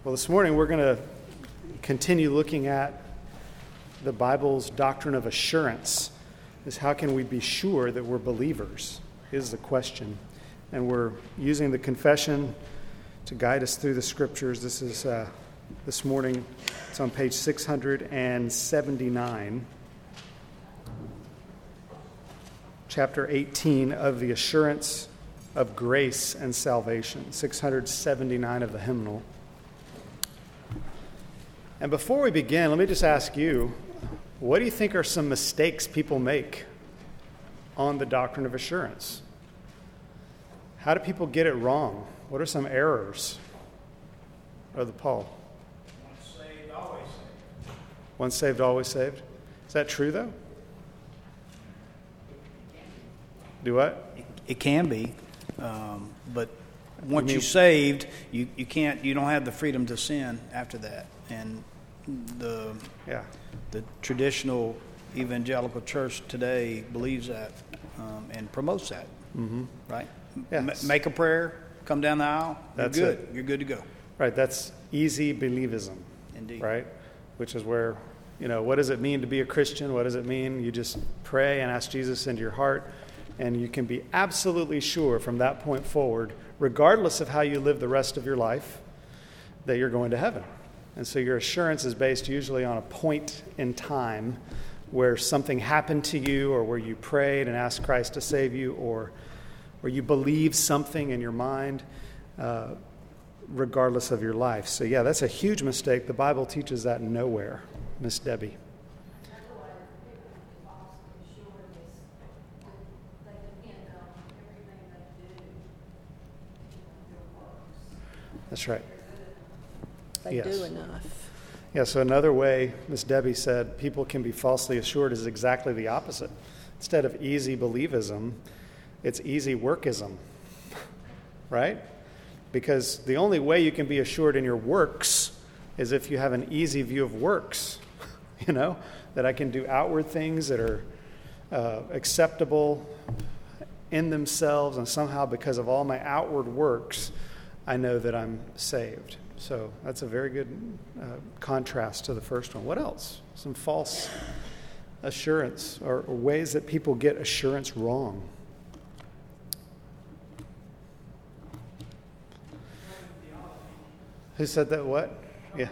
Well, this morning we're going to continue looking at the Bible's doctrine of assurance. Is how can we be sure that we're believers is the question. And we're using the confession to guide us through the scriptures. This is this morning, it's on page 679, chapter 18 of the Assurance of Grace and Salvation, 679 of the hymnal. And before we begin, let me just ask you, what do you think are some mistakes people make on the doctrine of assurance? How do people get it wrong? What are some errors? Brother Paul. Once saved, always saved. Once saved, always saved. Is that true, though? Do what? It can be, but once you're saved, you don't have the freedom to sin after that. And the traditional evangelical church today believes that and promotes that. Mm-hmm. Right? Yes. Make a prayer, come down the aisle. That's you're good. it. You're good to go. Right. That's easy believism. Indeed. Right? Which is where, what does it mean to be a Christian? What does it mean? You just pray and ask Jesus into your heart, and you can be absolutely sure from that point forward, regardless of how you live the rest of your life, that you're going to heaven. And so your assurance is based usually on a point in time where something happened to you, or where you prayed and asked Christ to save you, or you believe something in your mind, regardless of your life. So yeah, that's a huge mistake. The Bible teaches that nowhere. Miss Debbie. That's right. They do enough. Yeah, so another way, Miss Debbie said, people can be falsely assured is exactly the opposite. Instead of easy believism, it's easy workism, right? Because the only way you can be assured in your works is if you have an easy view of works, that I can do outward things that are acceptable in themselves, and somehow because of all my outward works, I know that I'm saved. So that's a very good contrast to the first one. What else? Some false assurance or ways that people get assurance wrong. Who said that? What? Yeah.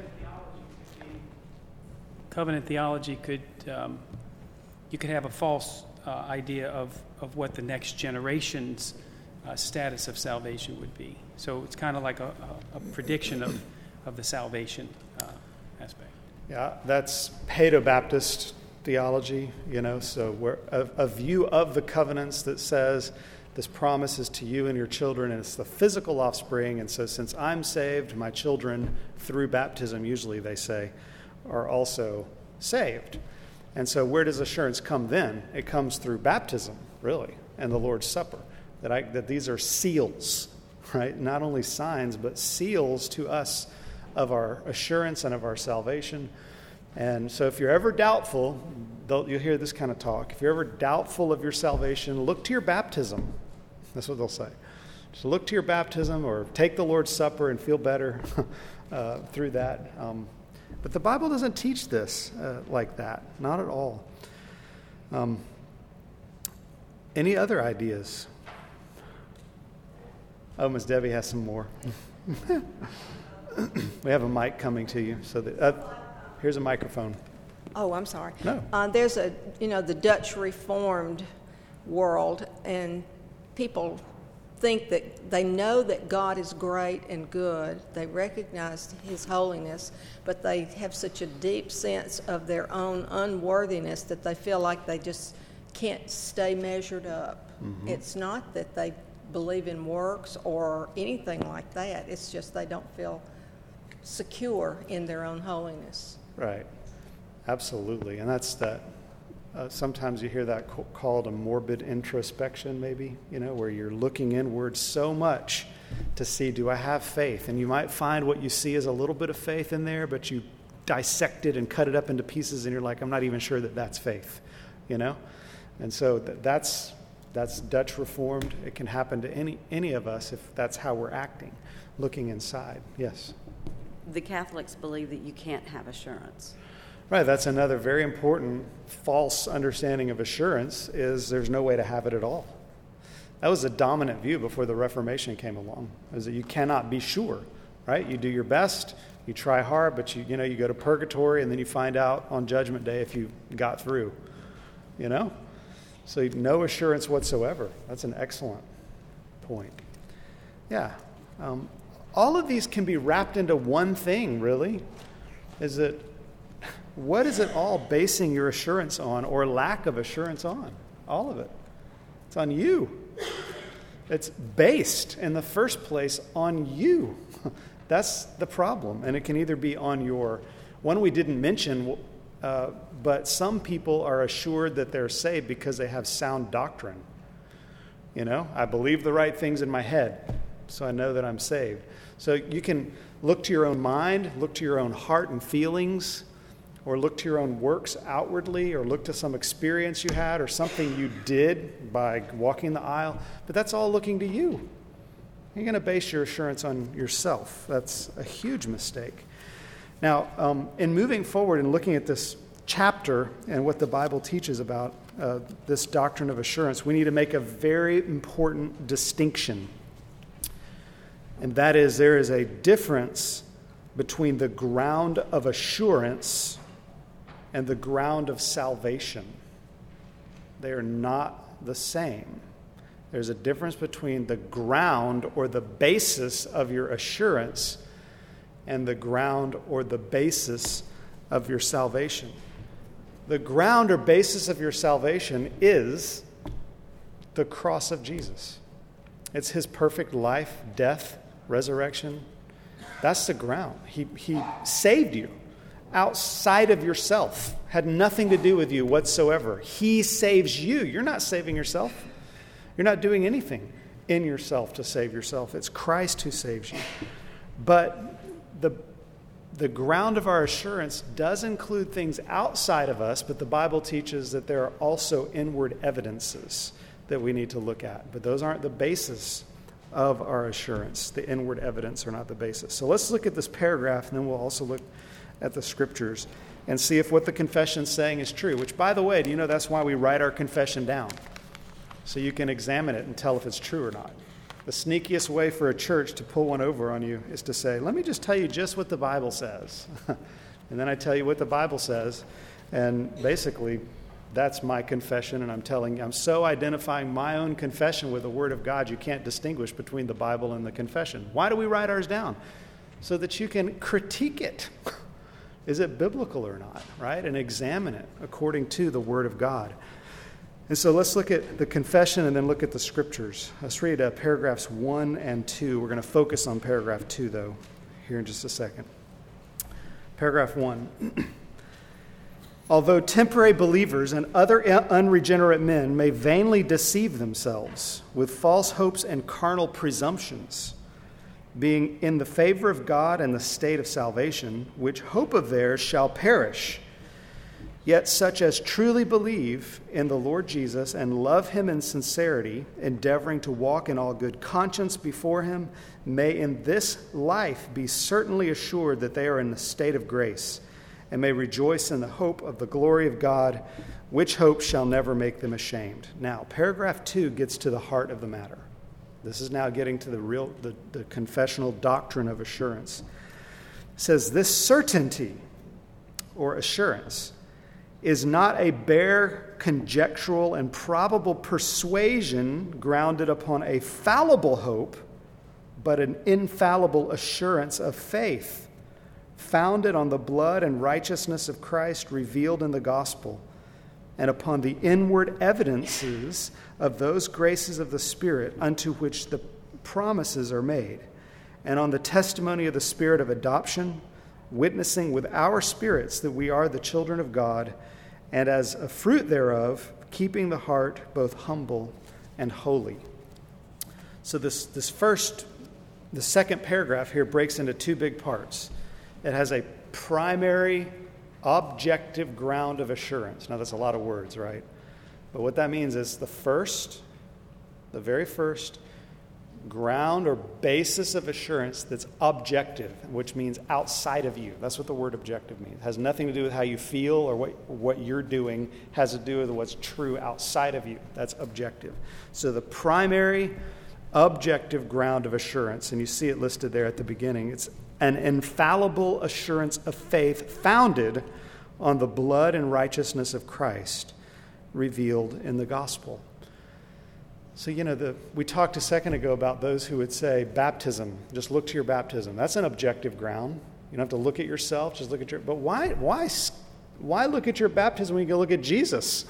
Covenant theology could, you could have a false idea of what the next generation's status of salvation would be. So it's kind of like a prediction of the salvation aspect. Yeah, that's Paedo-Baptist theology, so we're a view of the covenants that says this promise is to you and your children, and it's the physical offspring, and so since I'm saved, my children, through baptism, usually they say, are also saved. And so where does assurance come then? It comes through baptism, really, and the Lord's Supper. That these are seals, right? Not only signs, but seals to us of our assurance and of our salvation. And so if you're ever doubtful, you'll hear this kind of talk. If you're ever doubtful of your salvation, look to your baptism. That's what they'll say. Just look to your baptism or take the Lord's Supper and feel better through that. But the Bible doesn't teach this like that. Not at all. Any other ideas? Oh, Ms. Debbie has some more. We have a mic coming to you. So here's a microphone. Oh, I'm sorry. No. There's the Dutch Reformed world, and people think that they know that God is great and good. They recognize His holiness, but they have such a deep sense of their own unworthiness that they feel like they just can't stay measured up. Mm-hmm. It's not that they believe in works or anything like that. It's just they don't feel secure in their own holiness. Right. Absolutely. And that's that. Sometimes you hear that called a morbid introspection, maybe, where you're looking inward so much to see, do I have faith? And you might find what you see is a little bit of faith in there, but you dissect it and cut it up into pieces, and you're like, I'm not even sure that that's faith, And so that's Dutch Reformed. It can happen to any of us if that's how we're acting, looking inside. Yes? the Catholics believe that you can't have assurance. Right, that's another very important false understanding of assurance, is there's no way to have it at all. That was a dominant view before the Reformation came along, is that you cannot be sure, right? You do your best, you try hard, but you go to purgatory, and then you find out on Judgment Day if you got through, So no assurance whatsoever. That's an excellent point. Yeah. All of these can be wrapped into one thing, really, is that what is it all basing your assurance on, or lack of assurance on? All of it. It's on you. It's based in the first place on you. That's the problem. And it can either be on your, one we didn't mention, but some people are assured that they're saved because they have sound doctrine. I believe the right things in my head, so I know that I'm saved. So you can look to your own mind, look to your own heart and feelings, or look to your own works outwardly, or look to some experience you had or something you did by walking the aisle. But that's all looking to you. You're going to base your assurance on yourself. That's a huge mistake. Now, in moving forward and looking at this chapter and what the Bible teaches about this doctrine of assurance, we need to make a very important distinction. And that is, there is a difference between the ground of assurance and the ground of salvation. They are not the same. There's a difference between the ground or the basis of your assurance and the ground or the basis of your salvation. The ground or basis of your salvation is the cross of Jesus. It's his perfect life, death, resurrection. That's the ground. He saved you outside of yourself. Had nothing to do with you whatsoever. He saves you. You're not saving yourself. You're not doing anything in yourself to save yourself. It's Christ who saves you. But the ground of our assurance does include things outside of us, but the Bible teaches that there are also inward evidences that we need to look at. But those aren't the basis of our assurance. The inward evidence are not the basis. So let's look at this paragraph, and then we'll also look at the scriptures and see if what the confession's saying is true. Which, by the way, do you know that's why we write our confession down? So you can examine it and tell if it's true or not. The sneakiest way for a church to pull one over on you is to say, let me just tell you just what the Bible says. And then I tell you what the Bible says, and basically that's my confession, and I'm so identifying my own confession with the Word of God, you can't distinguish between the Bible and the confession. Why do we write ours down? So that you can critique it. Is it biblical or not, right? And examine it according to the Word of God. And so let's look at the confession and then look at the scriptures. Let's read paragraphs 1 and 2. We're going to focus on paragraph 2, though, here in just a second. Paragraph 1. Although temporary believers and other unregenerate men may vainly deceive themselves with false hopes and carnal presumptions, being in the favor of God and the state of salvation, which hope of theirs shall perish, yet such as truly believe in the Lord Jesus and love him in sincerity, endeavoring to walk in all good conscience before him, may in this life be certainly assured that they are in the state of grace, and may rejoice in the hope of the glory of God, which hope shall never make them ashamed. Now, paragraph 2 gets to the heart of the matter. This is now getting to the confessional doctrine of assurance. It says, this certainty or assurance is not a bare conjectural and probable persuasion grounded upon a fallible hope, but an infallible assurance of faith, founded on the blood and righteousness of Christ revealed in the gospel, and upon the inward evidences of those graces of the Spirit unto which the promises are made, and on the testimony of the Spirit of adoption, witnessing with our spirits that we are the children of God, and as a fruit thereof, keeping the heart both humble and holy. So the second paragraph here breaks into two big parts. It has a primary objective ground of assurance. Now that's a lot of words, right? But what that means is the very first, ground or basis of assurance that's objective, which means outside of you. That's what the word objective means. It has nothing to do with how you feel or what you're doing. It has to do with what's true outside of you. That's objective. So the primary objective ground of assurance, and you see it listed there at the beginning, it's an infallible assurance of faith founded on the blood and righteousness of Christ revealed in the gospel. So, we talked a second ago about those who would say baptism, just look to your baptism. That's an objective ground. You don't have to look at yourself, just look at your... But why look at your baptism when you go look at Jesus?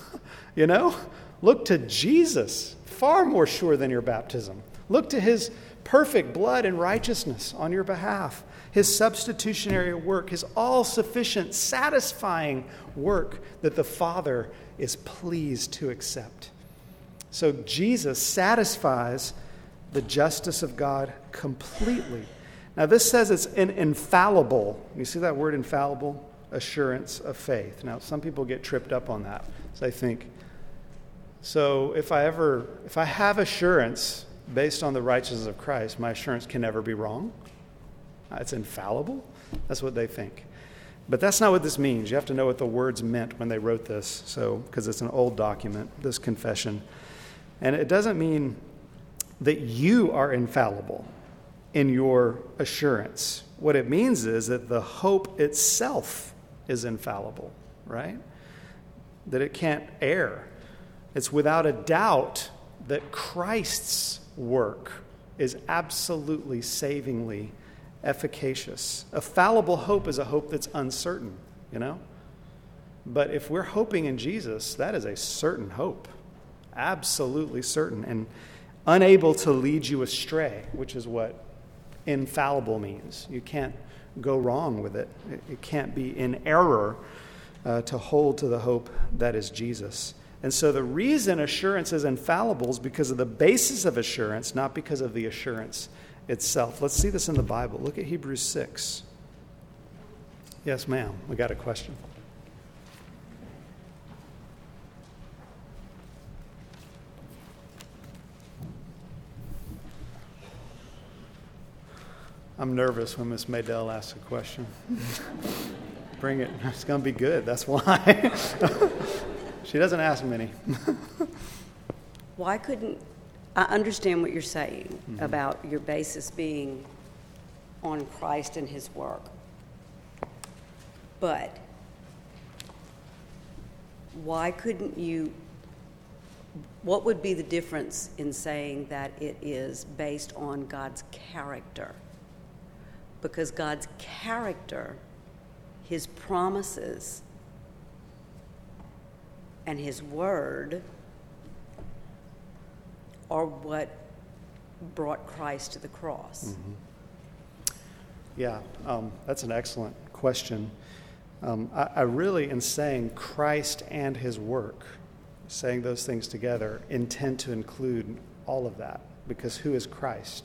Look to Jesus, far more sure than your baptism. Look to his perfect blood and righteousness on your behalf, his substitutionary work, his all-sufficient, satisfying work that the Father is pleased to accept. So Jesus satisfies the justice of God completely. Now this says it's an infallible, you see that word infallible? Assurance of faith. Now some people get tripped up on that. So they think, so if I have assurance based on the righteousness of Christ, my assurance can never be wrong? It's infallible? That's what they think. But that's not what this means. You have to know what the words meant when they wrote this, because it's an old document, this confession. And it doesn't mean that you are infallible in your assurance. What it means is that the hope itself is infallible, right? That it can't err. It's without a doubt that Christ's work is absolutely savingly efficacious. A fallible hope is a hope that's uncertain, But if we're hoping in Jesus, that is a certain hope. Absolutely certain and unable to lead you astray, which is what infallible means. You can't go wrong with it. It can't be in error to hold to the hope that is Jesus. And so the reason assurance is infallible is because of the basis of assurance, not because of the assurance itself. Let's see this in the Bible. Look at Hebrews 6. Yes, ma'am. We got a question. I'm nervous when Miss Maydell asks a question. Bring it. It's going to be good. That's why. She doesn't ask many. Why couldn't... I understand what you're saying about your basis being on Christ and his work. But why couldn't you... What would be the difference in saying that it is based on God's character? Because God's character, his promises, and his word are what brought Christ to the cross. Mm-hmm. Yeah, that's an excellent question. I really, in saying Christ and his work, saying those things together, intend to include all of that. Because who is Christ?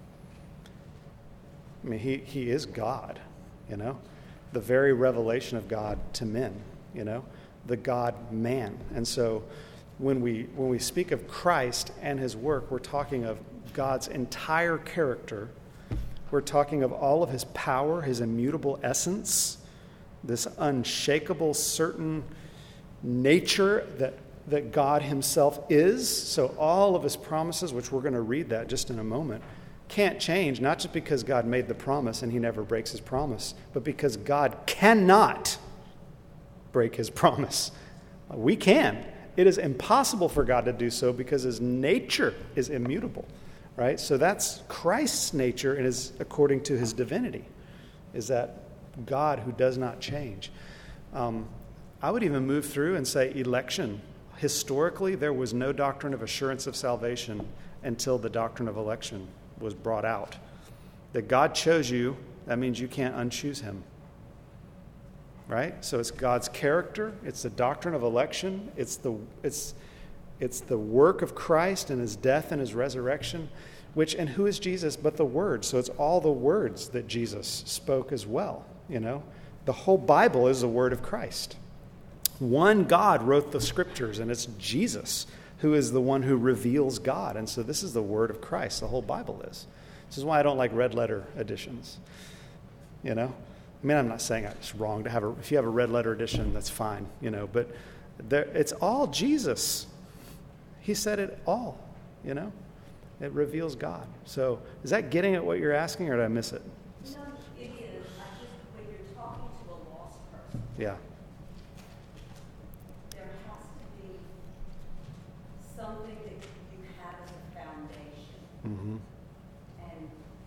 I mean, he is God, the very revelation of God to men, the God-man. And so when we speak of Christ and his work, we're talking of God's entire character. We're talking of all of his power, his immutable essence, this unshakable, certain nature that God himself is. So all of his promises, which we're going to read that just in a moment, can't change, not just because God made the promise and he never breaks his promise, but because God cannot break his promise. We can. It is impossible for God to do so because his nature is immutable, right? So that's Christ's nature and is according to his divinity, is that God who does not change. I would even move through and say election. Historically, there was no doctrine of assurance of salvation until the doctrine of election was brought out. That God chose you, that means you can't unchoose him. Right? So it's God's character, it's the doctrine of election, it's the work of Christ and his death and his resurrection, and who is Jesus but the Word? So it's all the words that Jesus spoke as well, The whole Bible is the word of Christ. One God wrote the scriptures, and it's Jesus who is the one who reveals God. And so this is the word of Christ. The whole Bible is. This is why I don't like red letter editions. You know? I mean, I'm not saying it's wrong to have if you have a red letter edition, that's fine, you know, but it's all Jesus. He said it all, you know? It reveals God. So is that getting at what you're asking, or did I miss it? No, it is. I just, when you're talking to a lost person, Yeah. there has to be something that you have as a foundation. Mm-hmm. And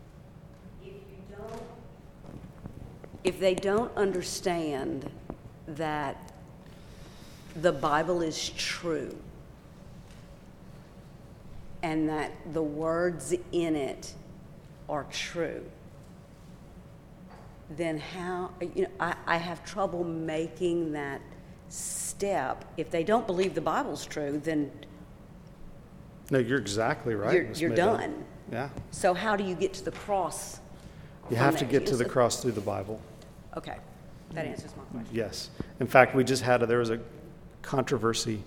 if they don't understand that the Bible is true and that the words in it are true, then how, I have trouble making that step. If they don't believe the Bible's true, then No, you're exactly right. you're done. Yeah. So how do you get to the cross? You have to get to the cross through the Bible. Okay, that answers my question. Yes. In fact, there was a controversy,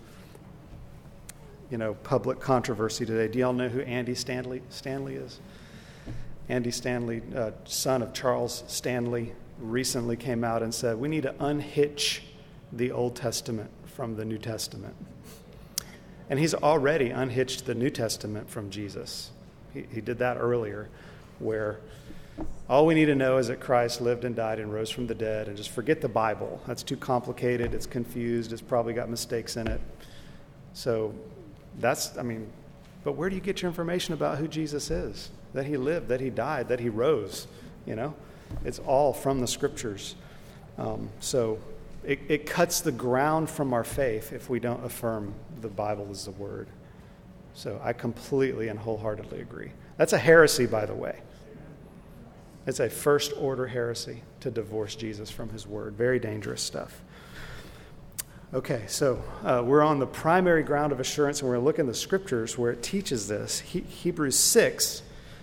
public controversy today. Do y'all know who Andy Stanley is? Andy Stanley, son of Charles Stanley, recently came out and said, we need to unhitch the Old Testament from the New Testament. And he's already unhitched the New Testament from Jesus. He did that earlier, where all we need to know is that Christ lived and died and rose from the dead, and just forget the Bible. That's too complicated. It's confused. It's probably got mistakes in it. So but where do you get your information about who Jesus is? That he lived, that he died, that he rose, It's all from the Scriptures. So it cuts the ground from our faith if we don't affirm the Bible is the Word. So I completely and wholeheartedly agree. That's a heresy, by the way. It's a first-order heresy to divorce Jesus from his Word. Very dangerous stuff. Okay, so we're on the primary ground of assurance, and we're going to look in the Scriptures where it teaches this. Hebrews 6,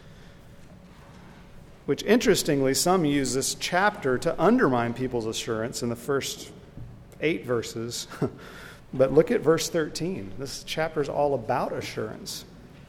which interestingly, some use this chapter to undermine people's assurance in the first 8 verses. But look at verse 13. This chapter is all about assurance.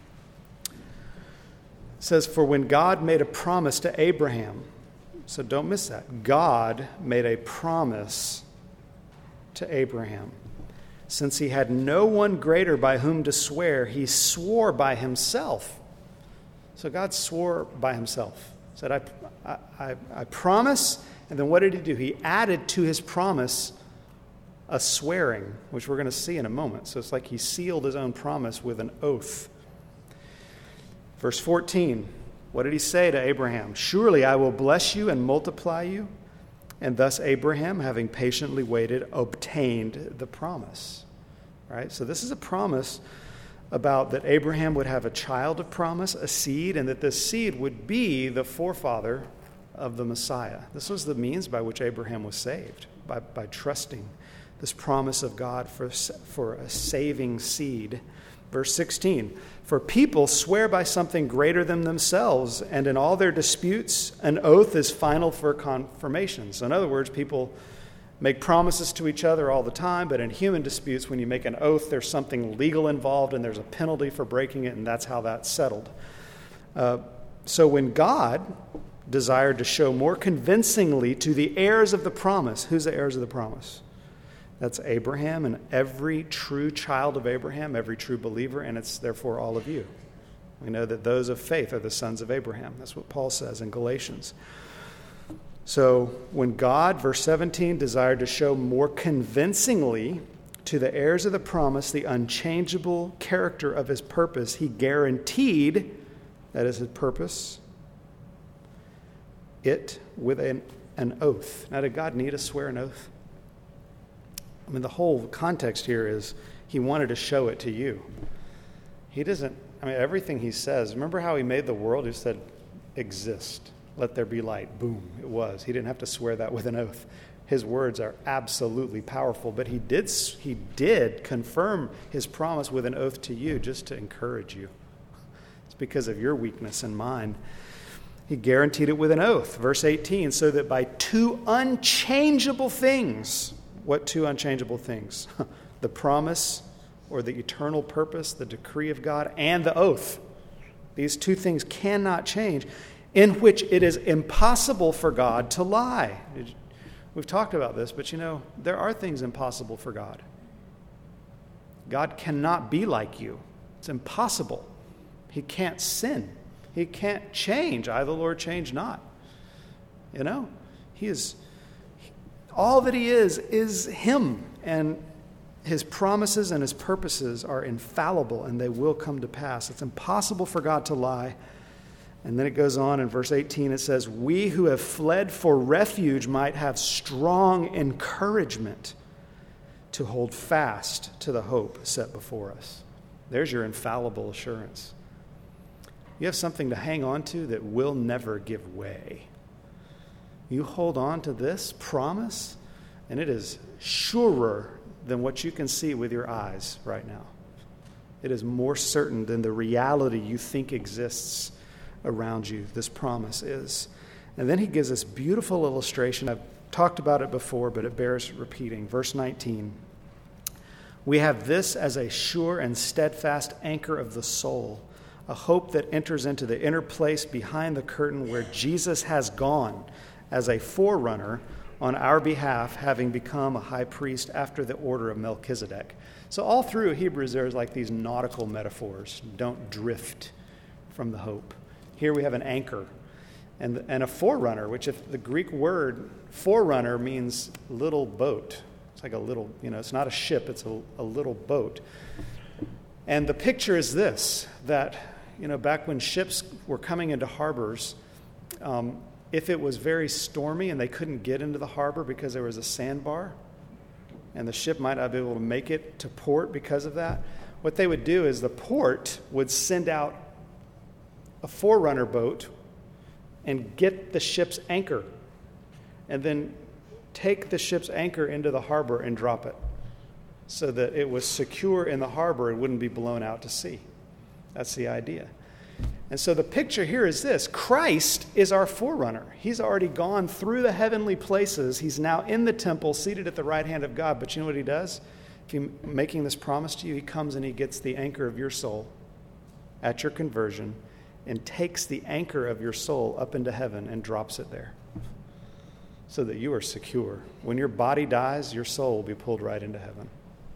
It says, for when God made a promise to Abraham, so don't miss that. God made a promise to Abraham. Since he had no one greater by whom to swear, he swore by himself. So God swore by himself. Said, I promise. And then what did he do? He added to his promise a swearing, which we're going to see in a moment. So it's like he sealed his own promise with an oath. Verse 14, what did he say to Abraham? Surely I will bless you and multiply you. And thus Abraham, having patiently waited, obtained the promise. Right? So this is a promise about that Abraham would have a child of promise, a seed, and that this seed would be the forefather of the Messiah. This was the means by which Abraham was saved, by trusting this promise of God for a saving seed. Verse 16, for people swear by something greater than themselves, and in all their disputes, an oath is final for confirmation. So in other words, people make promises to each other all the time, but in human disputes, when you make an oath, there's something legal involved, and there's a penalty for breaking it, and that's how that's settled. So when God desired to show more convincingly to the heirs of the promise, who's the heirs of the promise? That's Abraham and every true child of Abraham, every true believer, and it's therefore all of you. We know that those of faith are the sons of Abraham. That's what Paul says in Galatians. So when God, verse 17, desired to show more convincingly to the heirs of the promise the unchangeable character of his purpose, he guaranteed, that is his purpose, it with an oath. Now, did God need to swear an oath? I mean, the whole context here is he wanted to show it to you. He doesn't, everything he says, remember how he made the world? He said, exist, let there be light. Boom, it was. He didn't have to swear that with an oath. His words are absolutely powerful, but he did confirm his promise with an oath to you just to encourage you. It's because of your weakness and mine. He guaranteed it with an oath. Verse 18, so that by 2 unchangeable things, what 2 unchangeable things? The promise or the eternal purpose, the decree of God, and the oath. These two things cannot change, in which it is impossible for God to lie. We've talked about this, but there are things impossible for God. God cannot be like you. It's impossible. He can't sin. He can't change. I, the Lord, change not. He is, all that he is him. And his promises and his purposes are infallible, and they will come to pass. It's impossible for God to lie. And then it goes on in verse 18, it says, we who have fled for refuge might have strong encouragement to hold fast to the hope set before us. There's your infallible assurance. You have something to hang on to that will never give way. You hold on to this promise, and it is surer than what you can see with your eyes right now. It is more certain than the reality you think exists around you. This promise is. And then he gives this beautiful illustration. I've talked about it before, but it bears repeating. Verse 19. We have this as a sure and steadfast anchor of the soul, a hope that enters into the inner place behind the curtain where Jesus has gone as a forerunner on our behalf, having become a high priest after the order of Melchizedek. So all through Hebrews, there's like these nautical metaphors. Don't drift from the hope. Here we have an anchor and a forerunner, which if the Greek word forerunner means little boat. It's like a little, it's not a ship, it's a little boat. And the picture is this, that, back when ships were coming into harbors, if it was very stormy and they couldn't get into the harbor because there was a sandbar, and the ship might not be able to make it to port because of that, what they would do is the port would send out a forerunner boat and get the ship's anchor, and then take the ship's anchor into the harbor and drop it so that it was secure in the harbor and wouldn't be blown out to sea. That's the idea. And so the picture here is this. Christ is our forerunner. He's already gone through the heavenly places. He's now in the temple, seated at the right hand of God. But you know what he does? If he's making this promise to you, he comes and he gets the anchor of your soul at your conversion and takes the anchor of your soul up into heaven and drops it there so that you are secure. When your body dies, your soul will be pulled right into heaven.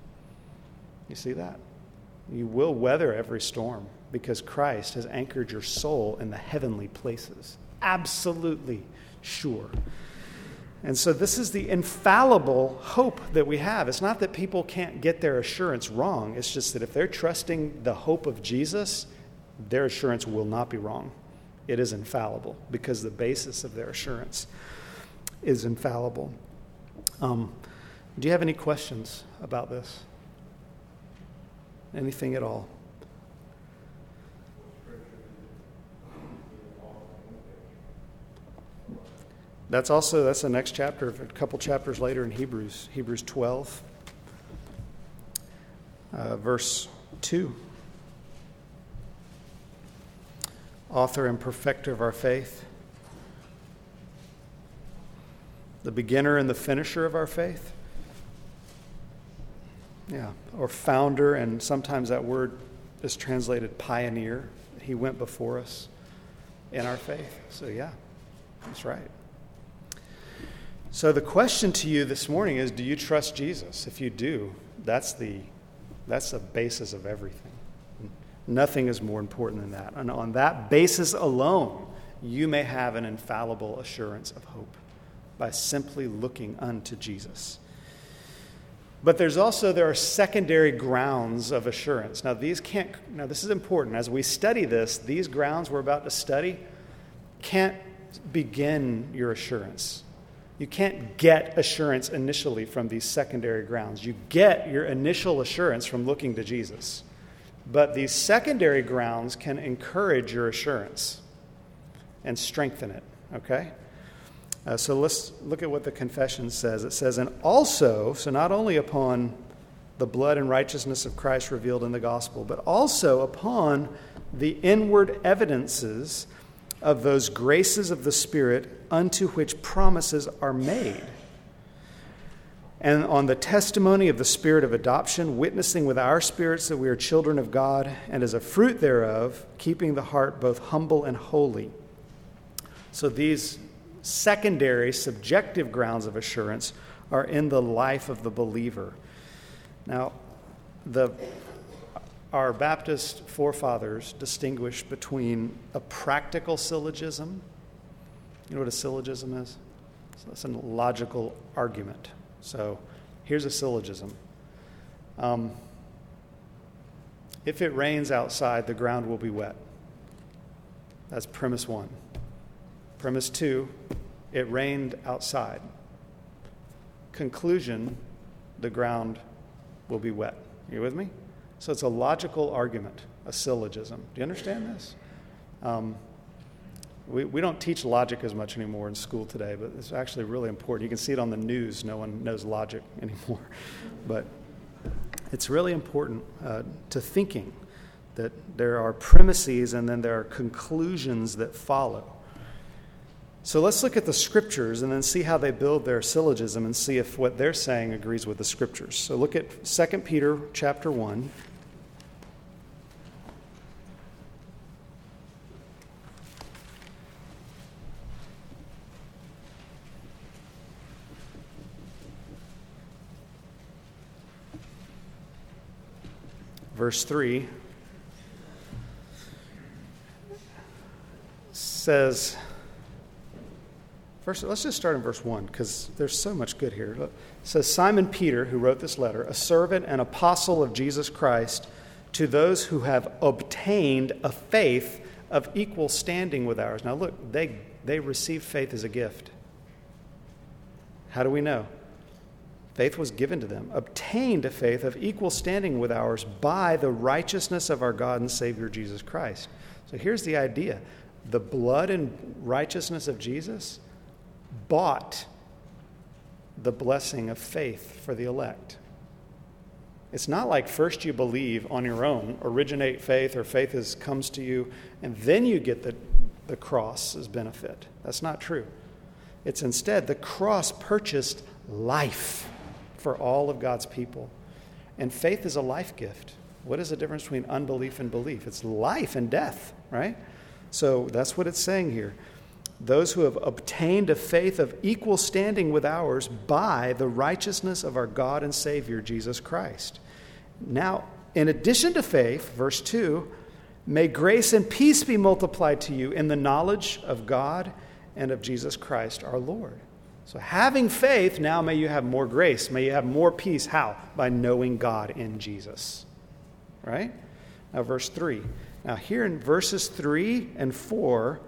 You see that? You will weather every storm because Christ has anchored your soul in the heavenly places. Absolutely sure. And so this is the infallible hope that we have. It's not that people can't get their assurance wrong. It's just that if they're trusting the hope of Jesus, their assurance will not be wrong. It is infallible because the basis of their assurance is infallible. Do you have any questions about this? Anything at all? That's the next chapter, a couple chapters later in Hebrews 12, verse 2. Author and perfecter of our faith, the beginner and the finisher of our faith. Yeah, or founder, and sometimes that word is translated pioneer. He went before us in our faith. So yeah, that's right. So the question to you this morning is, do you trust Jesus? If you do, that's the basis of everything. Nothing is more important than that. And on that basis alone, you may have an infallible assurance of hope by simply looking unto Jesus. But there are secondary grounds of assurance. Now this is important. As we study this, these grounds we're about to study can't begin your assurance. You can't get assurance initially from these secondary grounds. You get your initial assurance from looking to Jesus. But these secondary grounds can encourage your assurance and strengthen it, okay? So let's look at what the confession says. It says, and also, so not only upon the blood and righteousness of Christ revealed in the gospel, but also upon the inward evidences of those graces of the Spirit unto which promises are made. and on the testimony of the Spirit of adoption, witnessing with our spirits that we are children of God, and as a fruit thereof, keeping the heart both humble and holy. So these secondary, subjective grounds of assurance are in the life of the believer. Now, our Baptist forefathers distinguished between a practical syllogism. You know what a syllogism is? So it's a logical argument. So here's a syllogism. If it rains outside, the ground will be wet. That's premise 1. Premise 2, it rained outside. Conclusion, the ground will be wet. You with me? So it's a logical argument, a syllogism. Do you understand this? We don't teach logic as much anymore in school today, but it's actually really important. You can see it on the news. No one knows logic anymore. But it's really important to thinking that there are premises and then there are conclusions that follow. So let's look at the Scriptures and then see how they build their syllogism and see if what they're saying agrees with the Scriptures. So look at 2 Peter chapter 1. Verse 3 says, first, let's just start in verse 1 because there's so much good here. It says, Simon Peter, who wrote this letter, a servant and apostle of Jesus Christ, to those who have obtained a faith of equal standing with ours. Now look, they received faith as a gift. How do we know? Faith was given to them. Obtained a faith of equal standing with ours by the righteousness of our God and Savior Jesus Christ. So here's the idea. The blood and righteousness of Jesus bought the blessing of faith for the elect. It's not like first you believe on your own, originate faith, or faith comes to you, and then you get the cross as benefit. That's not true. It's instead the cross purchased life for all of God's people. And faith is a life gift. What is the difference between unbelief and belief? It's life and death, right? So that's what it's saying here. Those who have obtained a faith of equal standing with ours by the righteousness of our God and Savior, Jesus Christ. Now, in addition to faith, verse 2, may grace and peace be multiplied to you in the knowledge of God and of Jesus Christ our Lord. So having faith, now may you have more grace. May you have more peace. How? By knowing God in Jesus. Right? Now verse 3. Now here in verses 3 and 4,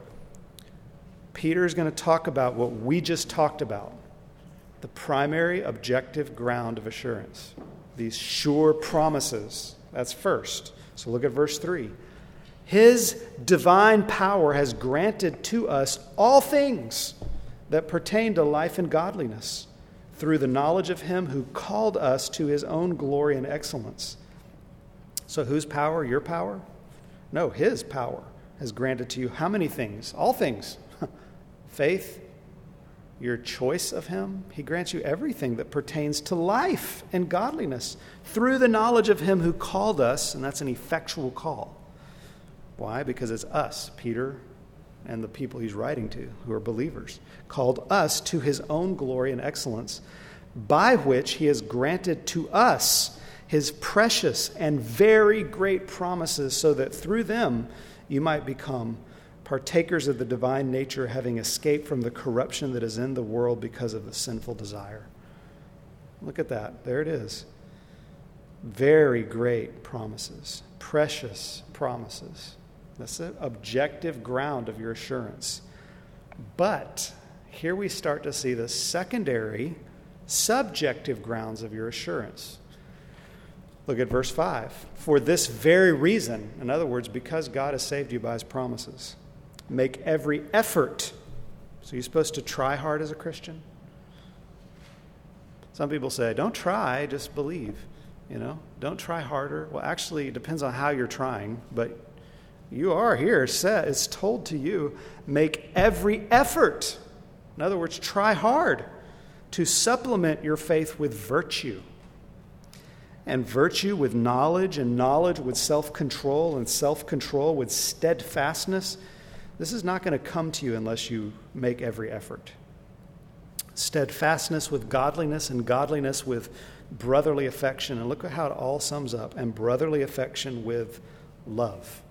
Peter is going to talk about what we just talked about. The primary objective ground of assurance. These sure promises. That's first. So look at verse 3. His divine power has granted to us all things that pertain to life and godliness, through the knowledge of him who called us to his own glory and excellence. So whose power? Your power? No, his power has granted to you how many things? All things. Faith, your choice of him. He grants you everything that pertains to life and godliness through the knowledge of him who called us, and that's an effectual call. Why? Because it's us, Peter, and the people he's writing to, who are believers, called us to his own glory and excellence, by which he has granted to us his precious and very great promises, so that through them you might become partakers of the divine nature, having escaped from the corruption that is in the world because of the sinful desire. Look at that. There it is. Very great promises, precious promises. That's the objective ground of your assurance. But here we start to see the secondary, subjective grounds of your assurance. Look at verse 5. For this very reason, in other words, because God has saved you by his promises, make every effort. So you're supposed to try hard as a Christian? Some people say, don't try, just believe. Don't try harder. Well, actually, it depends on how you're trying, but you are here. It's told to you, make every effort. In other words, try hard to supplement your faith with virtue, and virtue with knowledge, and knowledge with self-control, and self-control with steadfastness. This is not going to come to you unless you make every effort. Steadfastness with godliness, and godliness with brotherly affection. And look at how it all sums up. And brotherly affection with love.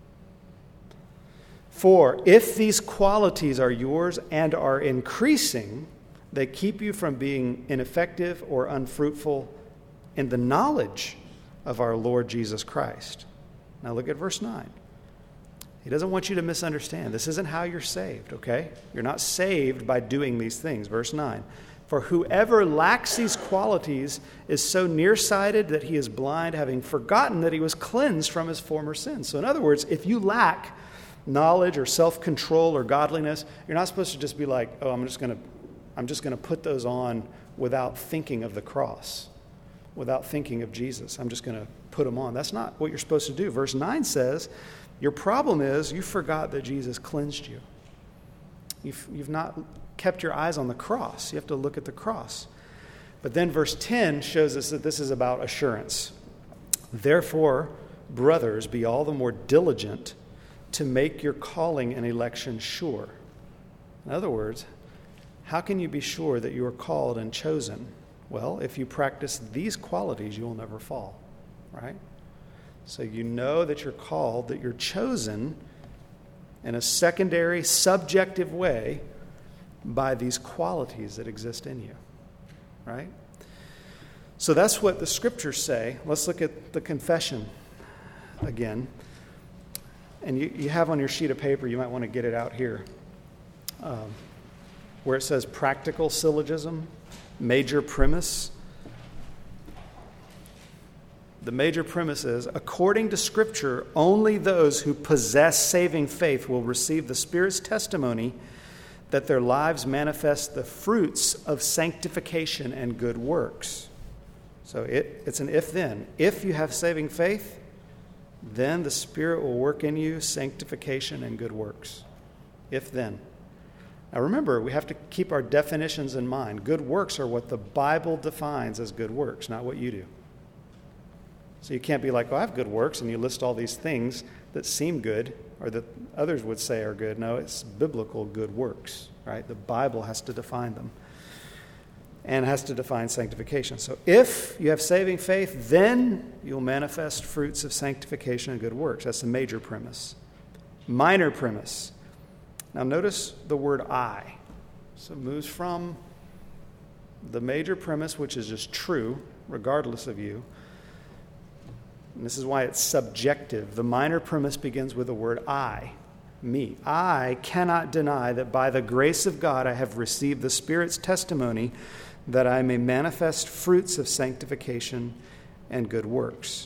For if these qualities are yours and are increasing, they keep you from being ineffective or unfruitful in the knowledge of our Lord Jesus Christ. Now look at verse 9. He doesn't want you to misunderstand. This isn't how you're saved, okay? You're not saved by doing these things. Verse 9. For whoever lacks these qualities is so nearsighted that he is blind, having forgotten that he was cleansed from his former sins. So in other words, if you lack knowledge or self-control or godliness, you're not supposed to just be like, oh, I'm just going to put those on without thinking of the cross, without thinking of Jesus. I'm just going to put them on. That's not what you're supposed to do. Verse 9 says, your problem is you forgot that Jesus cleansed you. You've not kept your eyes on the cross. You have to look at the cross. But then verse 10 shows us that this is about assurance. Therefore, brothers, be all the more diligent to make your calling and election sure. In other words, how can you be sure that you are called and chosen? Well, if you practice these qualities, you will never fall, right? So you know that you're called, that you're chosen in a secondary, subjective way by these qualities that exist in you, right? So that's what the scriptures say. Let's look at the confession again. And you have on your sheet of paper, you might want to get it out here, where it says practical syllogism, major premise. The major premise is, according to Scripture, only those who possess saving faith will receive the Spirit's testimony that their lives manifest the fruits of sanctification and good works. So it's an if-then. If you have saving faith, then the Spirit will work in you sanctification and good works. If-then. Now remember, we have to keep our definitions in mind. Good works are what the Bible defines as good works, not what you do. So you can't be like, oh, I have good works, and you list all these things that seem good or that others would say are good. No, it's biblical good works, right? The Bible has to define them and has to define sanctification. So if you have saving faith, then you'll manifest fruits of sanctification and good works. That's the major premise. Minor premise. Now notice the word I. So it moves from the major premise, which is just true, regardless of you. And this is why it's subjective. The minor premise begins with the word I, me. I cannot deny that by the grace of God I have received the Spirit's testimony that I may manifest fruits of sanctification and good works.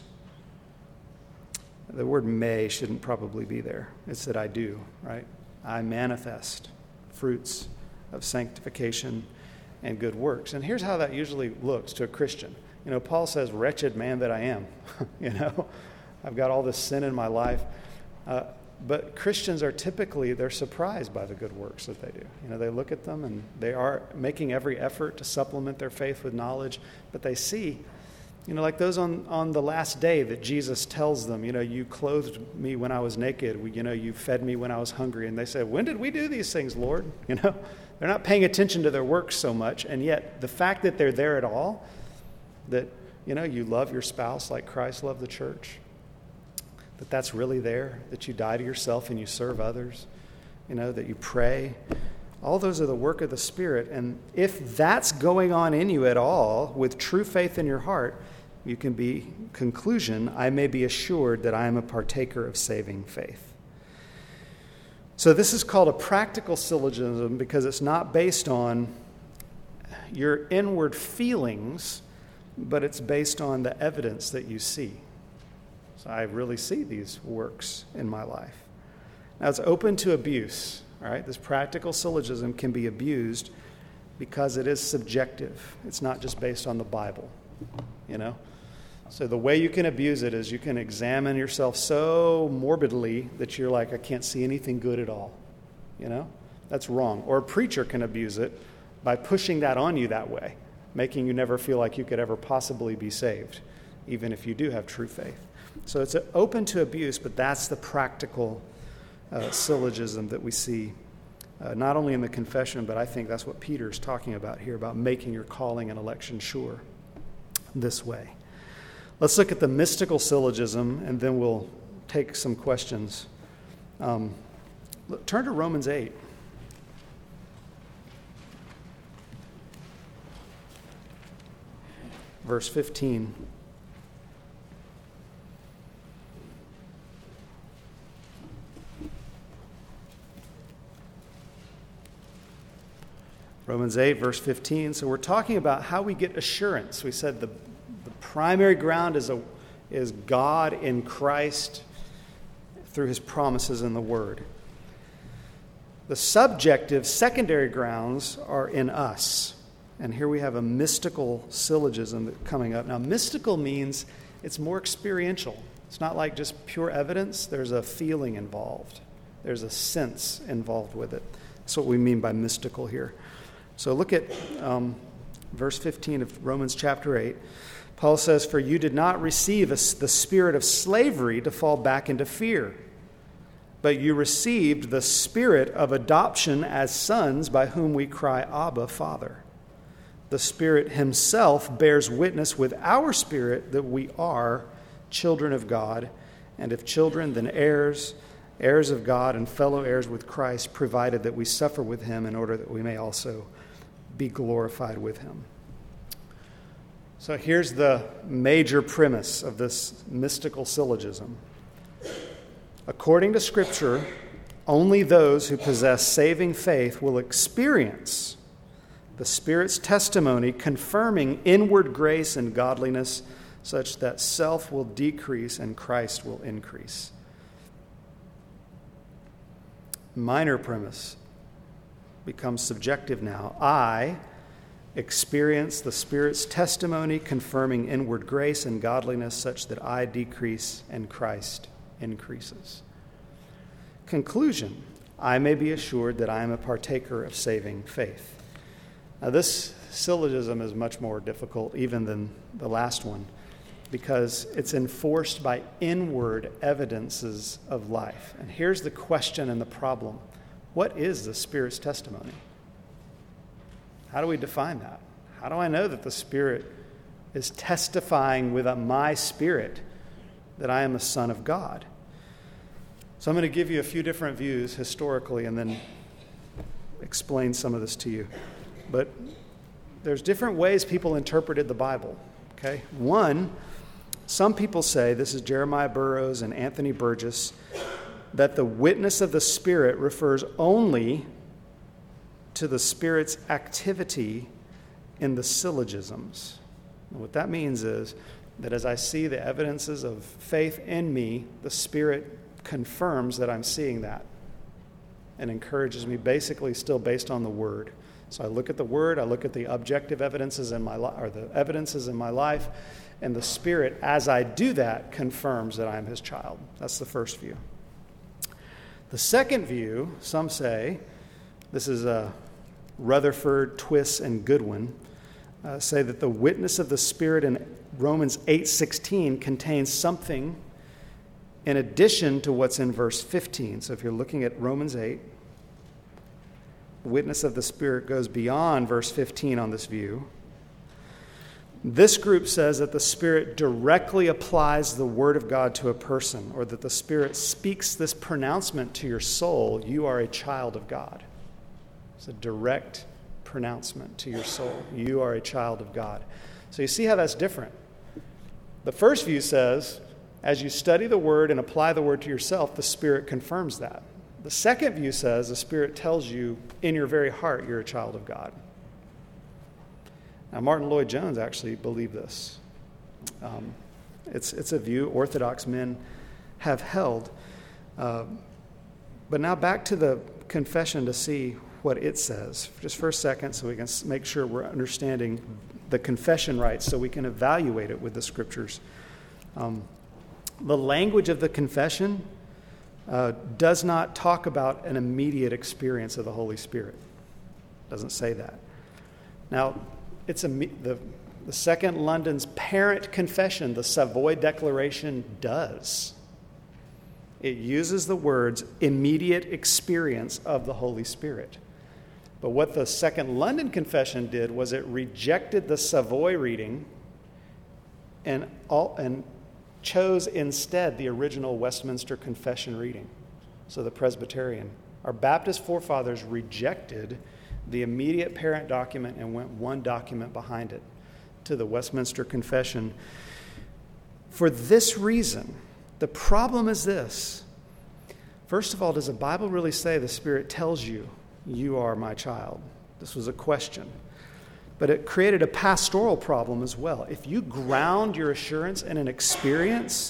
The word may shouldn't probably be there. It's that I do, right? I manifest fruits of sanctification and good works. And here's how that usually looks to a Christian. You know, Paul says, wretched man that I am. You know, I've got all this sin in my life. But Christians are typically, they're surprised by the good works that they do. You know, they look at them and they are making every effort to supplement their faith with knowledge. But they see, you know, like those on the last day that Jesus tells them, you know, you clothed me when I was naked. You know, you fed me when I was hungry. And they say, when did we do these things, Lord? You know, they're not paying attention to their works so much. And yet the fact that they're there at all, that, you know, you love your spouse like Christ loved the church, that's really there, that you die to yourself and you serve others, you know, that you pray. All those are the work of the Spirit. And if that's going on in you at all, with true faith in your heart, you can be, conclusion, I may be assured that I am a partaker of saving faith. So this is called a practical syllogism because it's not based on your inward feelings, but it's based on the evidence that you see. So I really see these works in my life. Now it's open to abuse, all right? This practical syllogism can be abused because it is subjective. It's not just based on the Bible, you know? So the way you can abuse it is you can examine yourself so morbidly that you're like, I can't see anything good at all, you know? That's wrong. Or a preacher can abuse it by pushing that on you that way, making you never feel like you could ever possibly be saved, even if you do have true faith. So it's open to abuse, but that's the practical syllogism that we see, not only in the confession, but I think that's what Peter's talking about here, about making your calling and election sure this way. Let's look at the mystical syllogism, and then we'll take some questions. Turn to Romans 8. Verse 15. Romans 8, verse 15. So we're talking about how we get assurance. We said the primary ground is God in Christ through his promises in the Word. The subjective, secondary grounds are in us. And here we have a mystical syllogism coming up. Now, mystical means it's more experiential. It's not like just pure evidence. There's a feeling involved. There's a sense involved with it. That's what we mean by mystical here. So look at verse 15 of Romans chapter 8. Paul says, "For you did not receive the spirit of slavery to fall back into fear, but you received the spirit of adoption as sons, by whom we cry, Abba, Father. The Spirit himself bears witness with our spirit that we are children of God, and if children, then heirs, heirs of God and fellow heirs with Christ, provided that we suffer with him in order that we may also be glorified with him." So here's the major premise of this mystical syllogism. According to Scripture, only those who possess saving faith will experience the Spirit's testimony confirming inward grace and godliness, such that self will decrease and Christ will increase. Minor premise becomes subjective now. I experience the Spirit's testimony confirming inward grace and godliness, such that I decrease and Christ increases. Conclusion: I may be assured that I am a partaker of saving faith. Now, this syllogism is much more difficult even than the last one, because it's enforced by inward evidences of life. And here's the question and the problem. What is the Spirit's testimony? How do we define that? How do I know that the Spirit is testifying with my spirit that I am a son of God? So I'm going to give you a few different views historically and then explain some of this to you. But there's different ways people interpreted the Bible. Okay? One, some people say, this is Jeremiah Burroughs and Anthony Burgess, that the witness of the Spirit refers only to the Spirit's activity in the syllogisms. And what that means is that as I see the evidences of faith in me, the Spirit confirms that I'm seeing that and encourages me, basically still based on the Word. So I look at the Word, I look at the objective evidences in my life, or the evidences in my life, and the Spirit, as I do that, confirms that I am his child. That's the first view. The second view, some say, this is Rutherford, Twiss, and Goodwin, say that the witness of the Spirit in Romans 8:16 contains something in addition to what's in verse 15. So if you're looking at Romans 8, the witness of the Spirit goes beyond verse 15 on this view. This group says that the Spirit directly applies the Word of God to a person, or that the Spirit speaks this pronouncement to your soul: you are a child of God. It's a direct pronouncement to your soul. You are a child of God. So you see how that's different. The first view says, as you study the Word and apply the Word to yourself, the Spirit confirms that. The second view says the Spirit tells you in your very heart you're a child of God. Now, Martin Lloyd-Jones actually believed this. It's a view Orthodox men have held. But now back to the confession to see what it says, just for a second, so we can make sure we're understanding the confession right, so we can evaluate it with the Scriptures. The language of the confession does not talk about an immediate experience of the Holy Spirit. It doesn't say that. Now, it's the Second London's parent confession, the Savoy Declaration, does. It uses the words immediate experience of the Holy Spirit. But what the Second London Confession did was it rejected the Savoy reading and chose instead the original Westminster Confession reading. So the Presbyterian. Our Baptist forefathers rejected the immediate parent document and went one document behind it to the Westminster Confession. For this reason, the problem is this. First of all, does the Bible really say the Spirit tells you, you are my child? This was a question. But it created a pastoral problem as well. If you ground your assurance in an experience,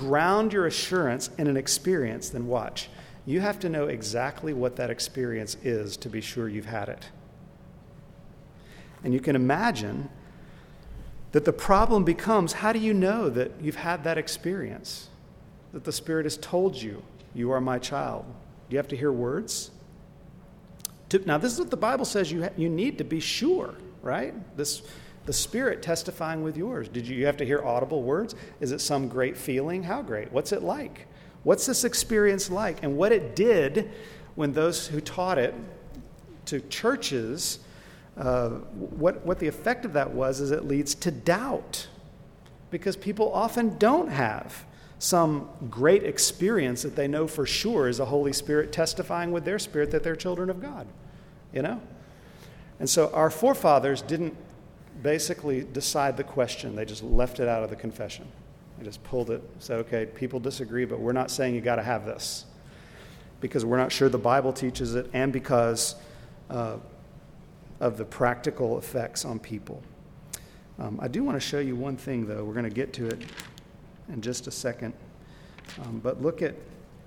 then watch. You have to know exactly what that experience is to be sure you've had it. And you can imagine that the problem becomes, how do you know that you've had that experience? That the Spirit has told you, you are my child. Do you have to hear words? Now, this is what the Bible says you need to be sure, right? The Spirit testifying with yours. Did you have to hear audible words? Is it some great feeling? How great? What's it like? What's this experience like? And what it did when those who taught it to churches, what the effect of that was is it leads to doubt. Because people often don't have some great experience that they know for sure is the Holy Spirit testifying with their spirit that they're children of God, you know? And so our forefathers didn't basically decide the question. They just left it out of the confession. They just pulled it, said, okay, people disagree, but we're not saying you got to have this because we're not sure the Bible teaches it and because of the practical effects on people. I do want to show you one thing, though. We're going to get to it in just a second. But look at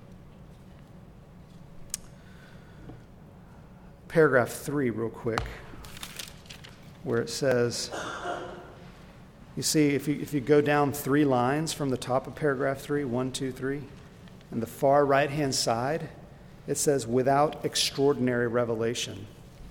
paragraph 3 real quick, where it says, you see, if you go down 3 lines from the top of paragraph 3, 1, 2, 3, and the far right-hand side, it says, without extraordinary revelation.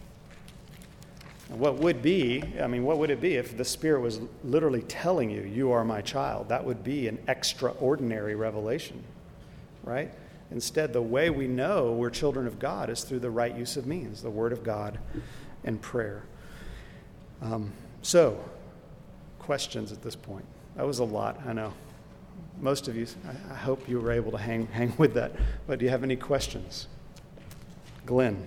What would it be if the Spirit was literally telling you, you are my child? That would be an extraordinary revelation, right? Instead, the way we know we're children of God is through the right use of means, the Word of God and prayer. So, questions at this point. That was a lot, I know. Most of you, I hope you were able to hang with that. But do you have any questions? Glenn.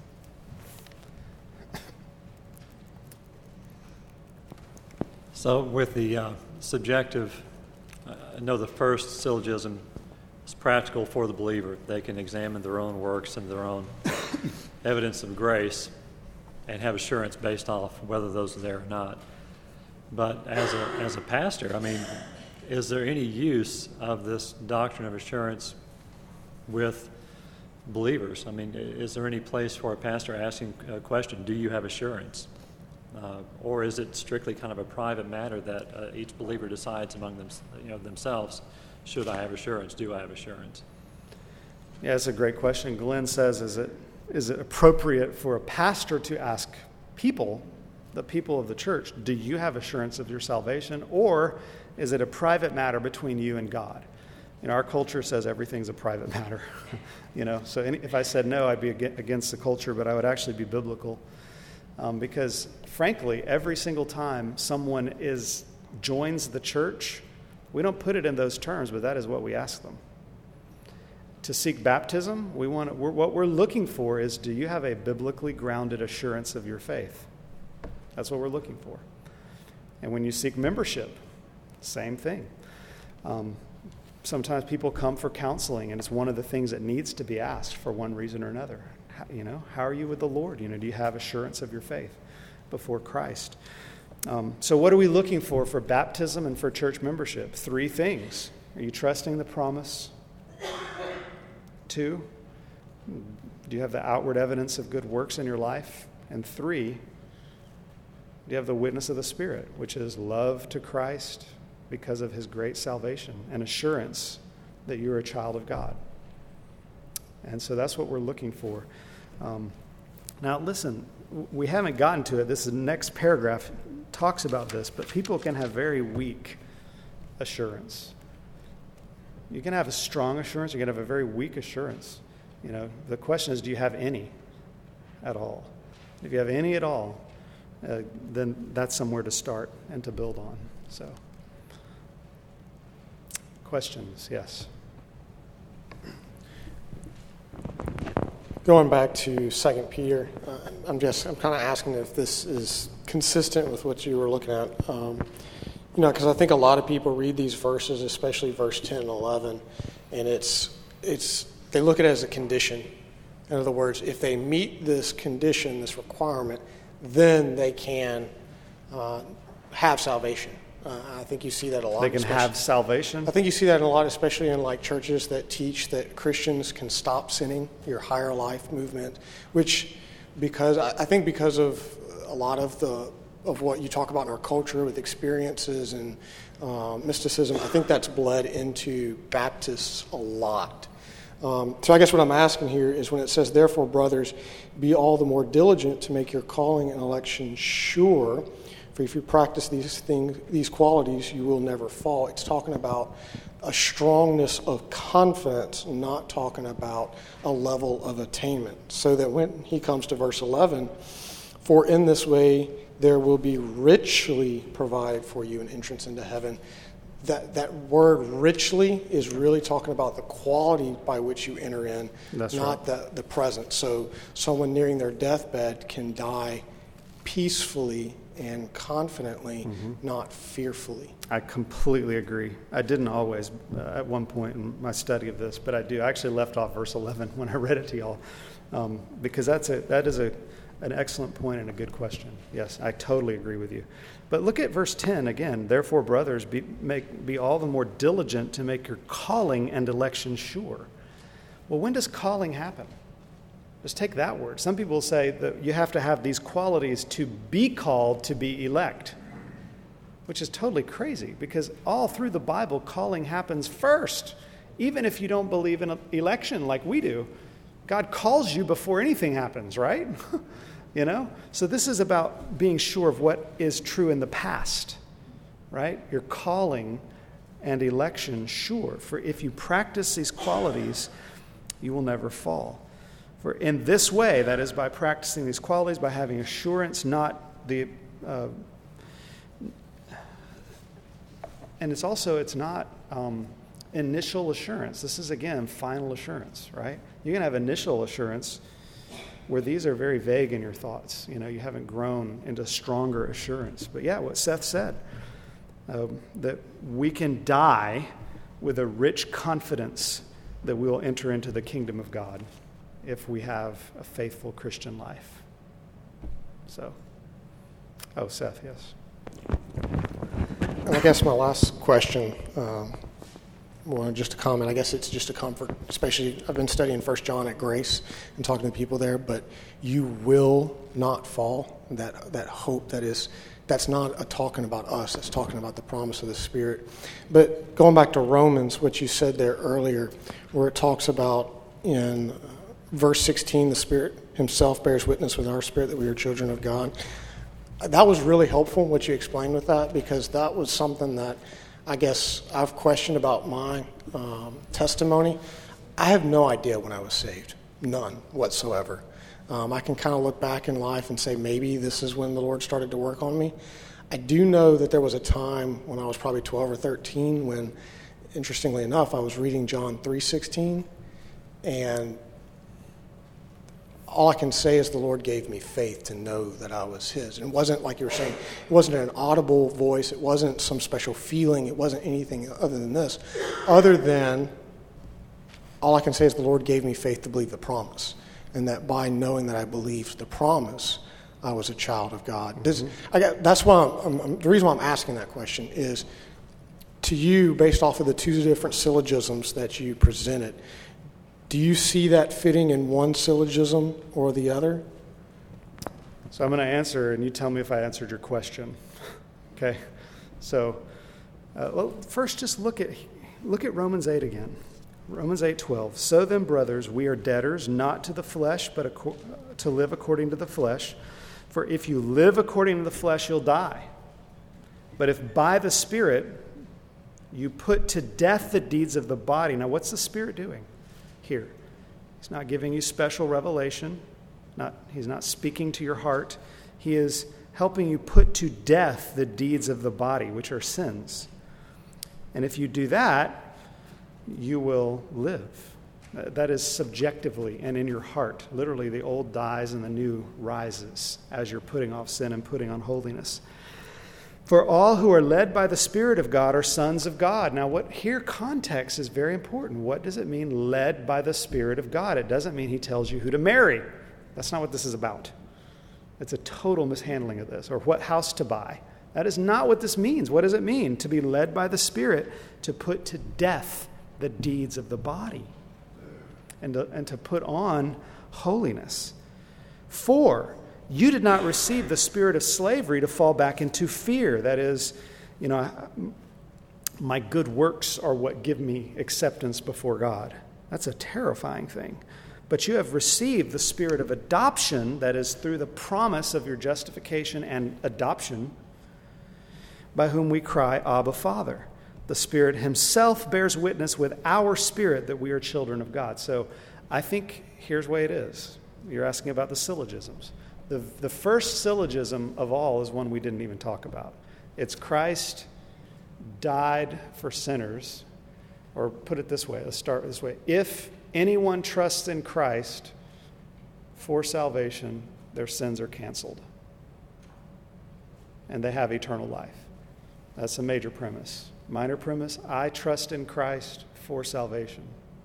So with the subjective, I know the first syllogism is practical for the believer. They can examine their own works and their own evidence of grace and have assurance based off whether those are there or not. But as a pastor, I mean, is there any use of this doctrine of assurance with believers? I mean, is there any place for a pastor asking a question, do you have assurance? Or is it strictly kind of a private matter that each believer decides among themselves, should I have assurance, do I have assurance? Yeah, that's a great question. Glenn says, is it appropriate for a pastor to ask people, the people of the church, do you have assurance of your salvation? Or is it a private matter between you and God? Our culture says everything's a private matter. So if I said no, I'd be against the culture, but I would actually be biblical. Because frankly, every single time someone joins the church, we don't put it in those terms, but that is what we ask them. To seek baptism, what we're looking for is, do you have a biblically grounded assurance of your faith? That's what we're looking for. And when you seek membership, same thing. Sometimes people come for counseling, and it's one of the things that needs to be asked for one reason or another. How are you with the Lord? Do you have assurance of your faith before Christ? So what are we looking for baptism and for church membership? 3 things. Are you trusting the promise? 2, do you have the outward evidence of good works in your life? And 3, do you have the witness of the Spirit, which is love to Christ because of his great salvation and assurance that you're a child of God? And so that's what we're looking for. Now, listen, we haven't gotten to it. This is the next paragraph talks about this, but people can have very weak assurance. You can have a strong assurance. You can have a very weak assurance. The question is, do you have any at all? If you have any at all, then that's somewhere to start and to build on. So, questions? Yes. Going back to 2 Peter, I'm kind of asking if this is consistent with what you were looking at. Because I think a lot of people read these verses, especially verse 10 and 11, and they look at it as a condition. In other words, if they meet this condition, this requirement, then they can have salvation. I think you see that a lot. They can have salvation? I think you see that a lot, especially in churches that teach that Christians can stop sinning, your higher life movement, which because of a lot of what you talk about in our culture with experiences and mysticism, I think that's bled into Baptists a lot. So I guess what I'm asking here is when it says, therefore, brothers, be all the more diligent to make your calling and election sure, for if you practice these qualities, you will never fall. It's talking about a strongness of confidence, not talking about a level of attainment. So that when he comes to verse 11, for in this way there will be richly provided for you an entrance into heaven. That word richly is really talking about the quality by which you enter in, That's not right. the present. So someone nearing their deathbed can die peacefully and confidently, not fearfully. I completely agree. I didn't always at one point in my study of this, but I do. I actually left off verse 11 when I read it to y'all because that is an excellent point and a good question. Yes, I totally agree with you. But look at verse 10 again. Therefore, brothers, be all the more diligent to make your calling and election sure. Well, when does calling happen? Just take that word. Some people say that you have to have these qualities to be called to be elect, which is totally crazy because all through the Bible, calling happens first. Even if you don't believe in election like we do, God calls you before anything happens, right? So this is about being sure of what is true in the past, right? Your calling and election sure. For if you practice these qualities, you will never fall. For in this way, that is by practicing these qualities, by having assurance, not the, and it's not initial assurance. This is again final assurance, right? You can have initial assurance where these are very vague in your thoughts. You haven't grown into stronger assurance. But yeah, what Seth said, that we can die with a rich confidence that we will enter into the kingdom of God if we have a faithful Christian life. So, Seth, yes. And I guess my last question, just a comment. I guess it's just a comfort, especially I've been studying 1 John at Grace and talking to people there, but you will not fall. That hope that's not talking about us. That's talking about the promise of the Spirit. But going back to Romans, what you said there earlier, where it talks about in verse 16, the Spirit himself bears witness with our spirit that we are children of God. That was really helpful, what you explained with that, because that was something that I guess I've questioned about my testimony. I have no idea when I was saved, none whatsoever. I can kind of look back in life and say maybe this is when the Lord started to work on me. I do know that there was a time when I was probably 12 or 13 when, interestingly enough, I was reading John 3:16, and all I can say is the Lord gave me faith to know that I was his. And it wasn't like you were saying, it wasn't an audible voice. It wasn't some special feeling. It wasn't anything other than this. Other than, all I can say is the Lord gave me faith to believe the promise. And that by knowing that I believed the promise, I was a child of God. That's why the reason why I'm asking that question is, to you, based off of the two different syllogisms that you presented, do you see that fitting in one syllogism or the other? So I'm going to answer, and you tell me if I answered your question. Okay? So, first just look at Romans 8 again. Romans 8:12. So then, brothers, we are debtors, not to the flesh, but to live according to the flesh. For if you live according to the flesh, you'll die. But if by the Spirit you put to death the deeds of the body. Now, what's the Spirit doing here? He's not giving you special revelation. He's not speaking to your heart. He is helping you put to death the deeds of the body, which are sins. And if you do that, you will live. That is subjectively and in your heart. Literally, the old dies and the new rises as you're putting off sin and putting on holiness. For all who are led by the Spirit of God are sons of God. Now, context is very important. What does it mean, led by the Spirit of God? It doesn't mean he tells you who to marry. That's not what this is about. It's a total mishandling of this. Or what house to buy. That is not what this means. What does it mean? To be led by the Spirit, to put to death the deeds of the body. And to put on holiness. For you did not receive the spirit of slavery to fall back into fear. That is, my good works are what give me acceptance before God. That's a terrifying thing. But you have received the spirit of adoption, that is, through the promise of your justification and adoption, by whom we cry, Abba, Father. The Spirit himself bears witness with our spirit that we are children of God. So I think here's the way it is. You're asking about the syllogisms. The first syllogism of all is one we didn't even talk about. It's Christ died for sinners, or put it this way, let's start this way. If anyone trusts in Christ for salvation, their sins are canceled. And they have eternal life. That's a major premise. Minor premise, I trust in Christ for salvation.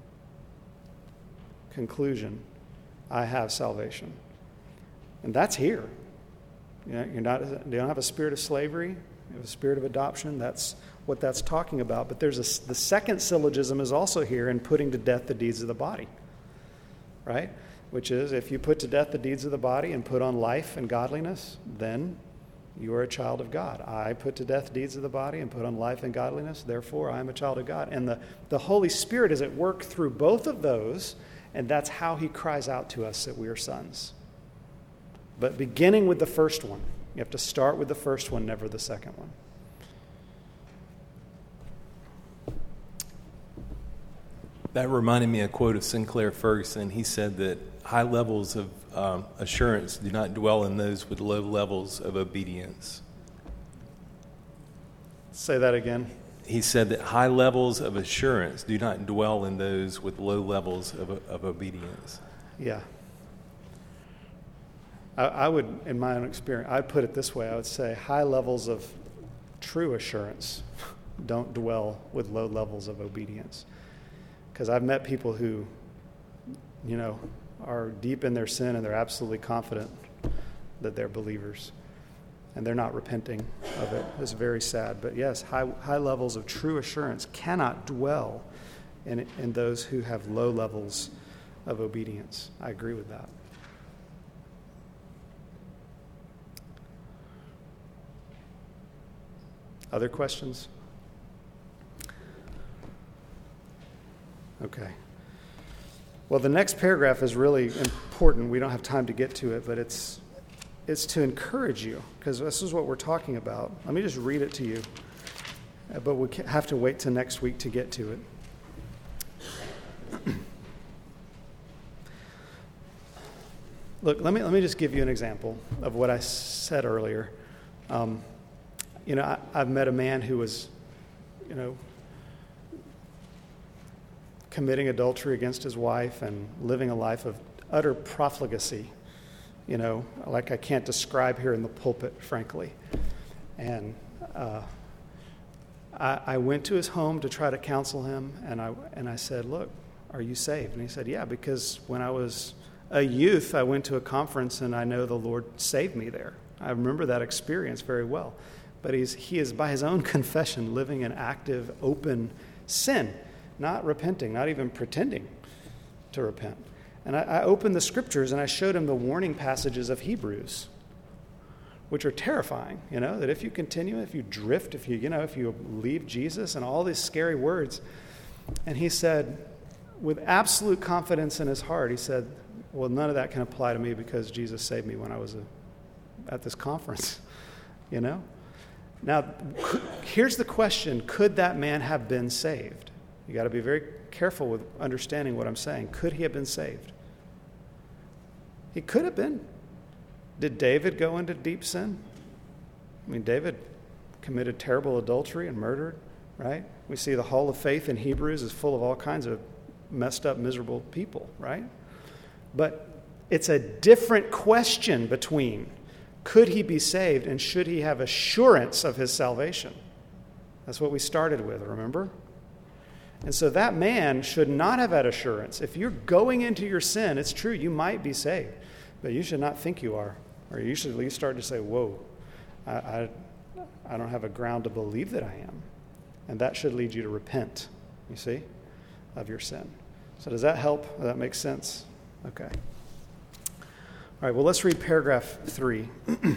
Conclusion, I have salvation. And that's here. You don't have a spirit of slavery. You have a spirit of adoption. That's what that's talking about. But the second syllogism is also here in putting to death the deeds of the body. Right? Which is, if you put to death the deeds of the body and put on life and godliness, then you are a child of God. I put to death deeds of the body and put on life and godliness. Therefore, I am a child of God. And the Holy Spirit is at work through both of those, and that's how he cries out to us that we are sons. But beginning with the first one. You have to start with the first one, never the second one. That reminded me of a quote of Sinclair Ferguson. He said that high levels of assurance do not dwell in those with low levels of obedience. Say that again. He said that high levels of assurance do not dwell in those with low levels of obedience. Yeah. I would, in my own experience, I'd put it this way. I would say high levels of true assurance don't dwell with low levels of obedience. Because I've met people who, are deep in their sin and they're absolutely confident that they're believers. And they're not repenting of it. It's very sad. But yes, high levels of true assurance cannot dwell in those who have low levels of obedience. I agree with that. Other questions? Okay. Well, the next paragraph is really important. We don't have time to get to it, but it's to encourage you, because this is what we're talking about. Let me just read it to you, but we have to wait till next week to get to it. Look, let me just give you an example of what I said earlier. I've met a man who was, committing adultery against his wife and living a life of utter profligacy, like I can't describe here in the pulpit, frankly. And I went to his home to try to counsel him, and I said, look, are you saved? And he said, yeah, because when I was a youth, I went to a conference, and I know the Lord saved me there. I remember that experience very well. But he is, by his own confession, living in active, open sin, not repenting, not even pretending to repent. And I opened the scriptures and I showed him the warning passages of Hebrews, which are terrifying, that if you continue, if you drift, if you leave Jesus, and all these scary words. And he said, with absolute confidence in his heart, he said, well, none of that can apply to me because Jesus saved me when I was at this conference, you know? Now, here's the question. Could that man have been saved? You got to be very careful with understanding what I'm saying. Could he have been saved? He could have been. Did David go into deep sin? I mean, David committed terrible adultery and murdered, right? We see the Hall of Faith in Hebrews is full of all kinds of messed up, miserable people, right? But it's a different question between could he be saved and should he have assurance of his salvation? That's what we started with, remember? And so that man should not have had assurance. If you're going into your sin, it's true, you might be saved, but you should not think you are. Or you should at least start to say, whoa, I don't have a ground to believe that I am. And that should lead you to repent, you see, of your sin. So does that help? Does that make sense? Okay. All right, well, let's read paragraph 3,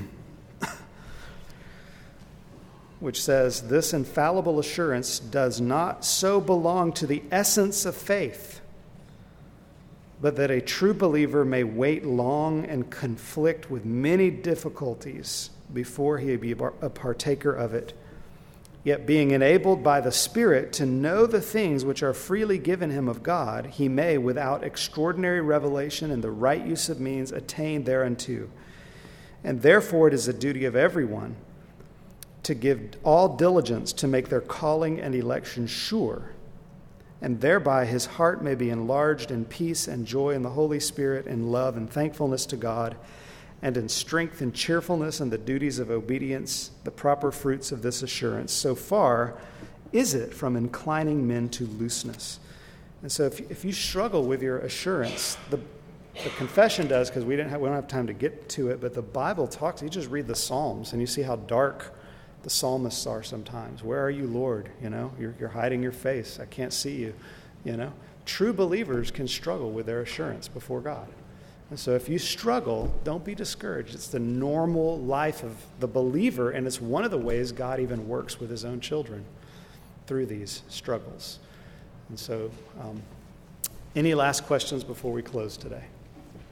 which says, this infallible assurance does not so belong to the essence of faith, but that a true believer may wait long and conflict with many difficulties before he be a partaker of it, yet being enabled by the Spirit to know the things which are freely given him of God, he may, without extraordinary revelation and the right use of means, attain thereunto. And therefore it is the duty of everyone to give all diligence to make their calling and election sure, and thereby his heart may be enlarged in peace and joy in the Holy Spirit, in love and thankfulness to God, and in strength and cheerfulness and the duties of obedience, the proper fruits of this assurance. So far is it from inclining men to looseness. And so if you struggle with your assurance, the confession does, because we don't have time to get to it, but the Bible talks, you just read the Psalms and you see how dark the psalmists are sometimes. Where are you, Lord? You know, you're hiding your face. I can't see you. You know, true believers can struggle with their assurance before God. And so if you struggle, don't be discouraged. It's the normal life of the believer, and it's one of the ways God even works with his own children through these struggles. And so, any last questions before we close today?